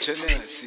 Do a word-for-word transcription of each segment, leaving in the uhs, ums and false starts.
chanasi.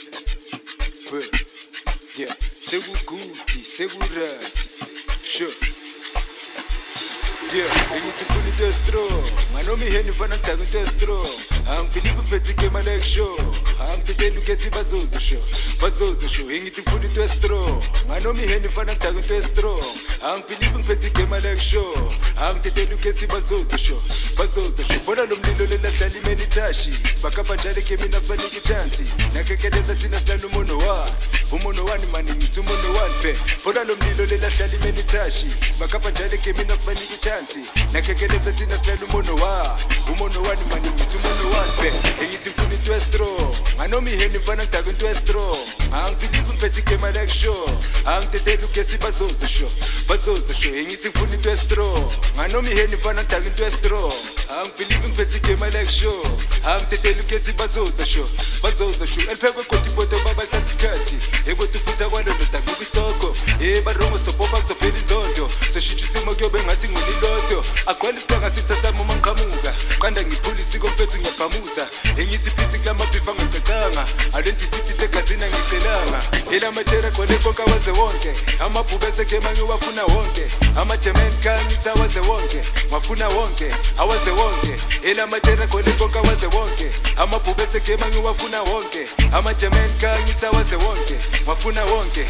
Yeah, sekuguti, sekurati. Sure. Yeah, ngithi funa into strong. Manoma iheni fana ngidaka into strong. Angibelieve uphethe game like show. Angibhedela ukesi bazozo show. Bazozo show. Ngithi funa into strong. Manoma iheni fana ngidaka into strong. Angibelieve uphethe game like show. Angibhedela ukesi bazozo show. Bazozo show. Bona lo mlilo leladlala imeni tashi. Bakapa njalo game nasibanike chance. Nakekeleza thina sihlala umono wa. Umono wani mani ngithi umono wani pe. Bona lo mlilo leladlala imeni tashi. Bakapa njalo game nasibanike chance. Nakekeleza thina sihlala umono wa. Umono wani mani ngithi umono wani pe. Ngithi funa into strong. Manoma iheni fana ngidaka into strong. Angibelieve ngiphethe game like show. Angibhedela ukesi bazozo show. Bazozo show. Ngithi funa into strong. Manoma iheni fana ngidaka into strong. Angibelieve ngiphethe game like show. Angibhedela ukesi bazozo show. Bazozo show. Eliphekwe kodwa ipoto babathatha isikhathi. Ekodwa futha kwalonto dakuba isoko. Eh barongo sopopa kuzophela inzondo. Seshintsha isimo kuyobe ngathi ngililotho. Agcwala isikanga sithatha uma ngiqhamuka. Qanda ngiphula isiko mfethu ngiyabhamuza. Engithi phithi kulama bhifa ngicecanga. Alenti sithi segazina ngicelanga. Ela matera khole konke awaze wonke. Amabhube segema ngiwafuna wonke. Ama German car ngithi awaze wonke. Wafuna wonke, awaze wonke. Ela matera khole konke awaze wonke. Amabhube segema ngiwafuna wonke. Ama German car ngithi awaze wonke. Wafuna wonke.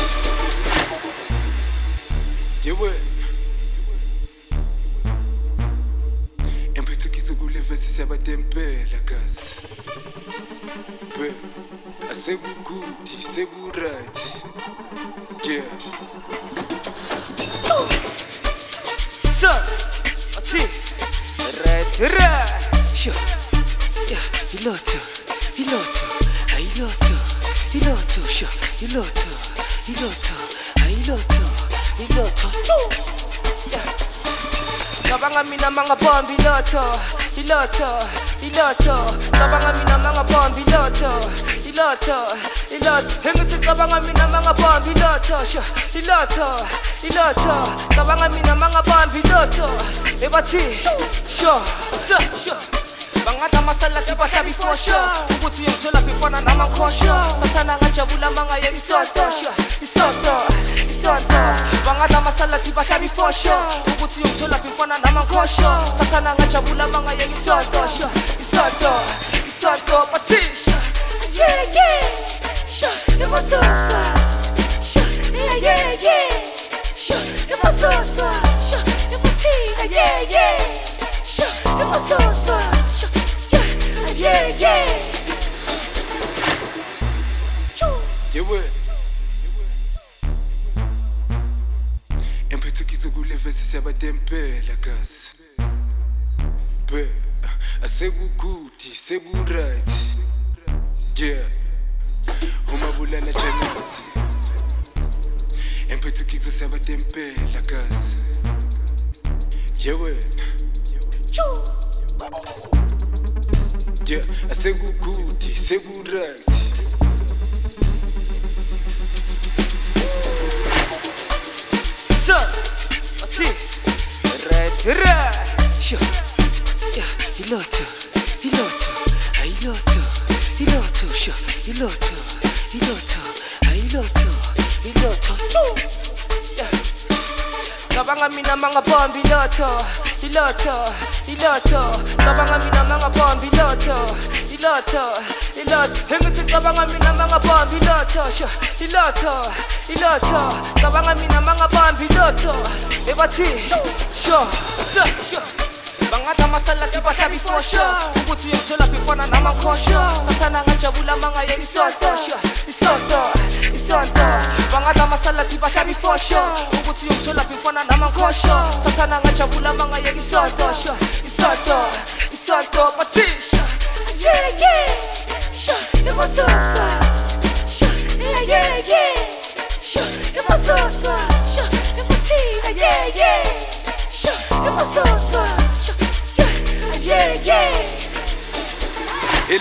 Yewe. Empethukizo kule verse siyabatempela kazi. Be asekuguti, sekuright. Yeah. So, what's it? Right, right. Sure. Yeah, iloto, iloto, iloto, iloto, sure. Iloto, iloto, iloto, iloto. Yeah. Kabanga mina manga bombi iloto, iloto, iloto. Kabanga mina manga bombi iloto, iloto, iloto. Hengithi kabanga mina manga bombi iloto, sure. Iloto, iloto. Kabanga mina manga bombi iloto. Ebathi, sure, sure. Bangatha amasalati bahlabi for sure. Ukuthi uyangithola before nama khosho. Sathana ngajabula manga yekisoto, sure. Isoto, isoto. Bangatha amasalati bahlabi for sure. Ukuthi uyangithola before nama khosho. Sathana ngajabula manga yekisoto, sure. Isoto, isoto batisha. Yeah, yeah. Sure, it was so so. Sure, yeah, yeah, yeah. Sure, it was so so. Sure, it was tea. Yeah, yeah. Sure, it was so so. Sure, yeah, yeah, yeah. Yewe. Empethukizo kule verse siyabatempela kazi. Be asekuguti, sekuright. Yeah. Uma bulala chanasi. Empethukizo siyabatempela kazi. Yewe. Yeah, asekuguti, sekuright. So, what's it? Right, right. Sure. Yeah, iloto, iloto, iloto, iloto, sure. Iloto, iloto, iloto, iloto. Yeah. Kabanga mina manga bombi iloto, iloto, iloto. Kabanga mina manga bombi iloto, iloto, iloto. Hengithi kabanga mina manga bombi iloto, sure. Iloto, iloto. Kabanga mina manga bombi iloto. Ebathi, sure, sure. Bangatha amasalati bahlabi for sure. Ukuthi uyangithola before nama khosho. Sathana ngajabula manga yekisoto, sure. Isoto, isoto. Bangatha amasalati bahlabi for sure. Ukuthi uyangithola before nama khosho. Sathana ngajabula manga yekisoto, sure. Isoto, isoto batisha. Yeah, yeah. Sure, it was so so. Sure, yeah, yeah, yeah. Sure, it was so so. Sure, it was tea. Yeah, yeah. Sure, it was so so. Sure, yeah, yeah, yeah.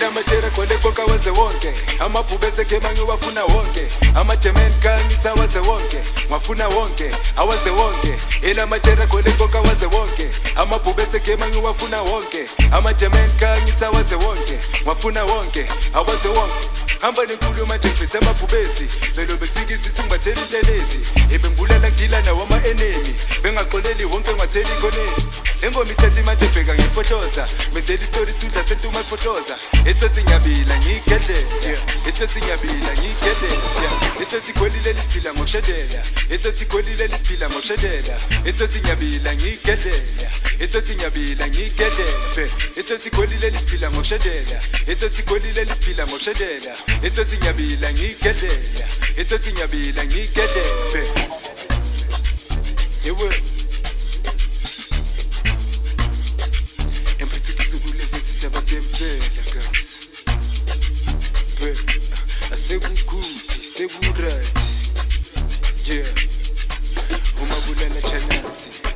ila matera khole konke awaze wonke amabhubese kema ngiwafuna wonke amajemen kangithi awaze wonke ngwafuna wonke awaze wonke ila matera khole konke awaze wonke amabhubese kema ngiwafuna wonke amajemen kangithi awaze wonke ngwafuna wonke awaze wonke hamba nenkulu manje ngiphethe amabhubesi selobe sikizisa ungatheli intelezi ebembulela kudila nawo ama-enemy bengaqoleli wonke ngatheli ikhoneni engoma ithathi manje bheka ngifotoza menzela istori sidudla sentuma ifotoza ethothi ngiyabila ngiyigedlela ethothi ngiyabila ngiyigedlela ethothi igolile lisiphila ngokushelela ethothi igolile lisiphila ngokushelela ethothi ngiyabila ngiyigedlela ethothi ngiyabila ngiyigedlela ethothi igolile lisiphila ngokushelela ethothi igolile lisiphila ngokushelela ethothi ngiyabila ngiyigedlela ethothi ngiyabila ngiyigedlela yewe tempela kasi pe asekukuthi sekurathi yeah uma bulala chanazi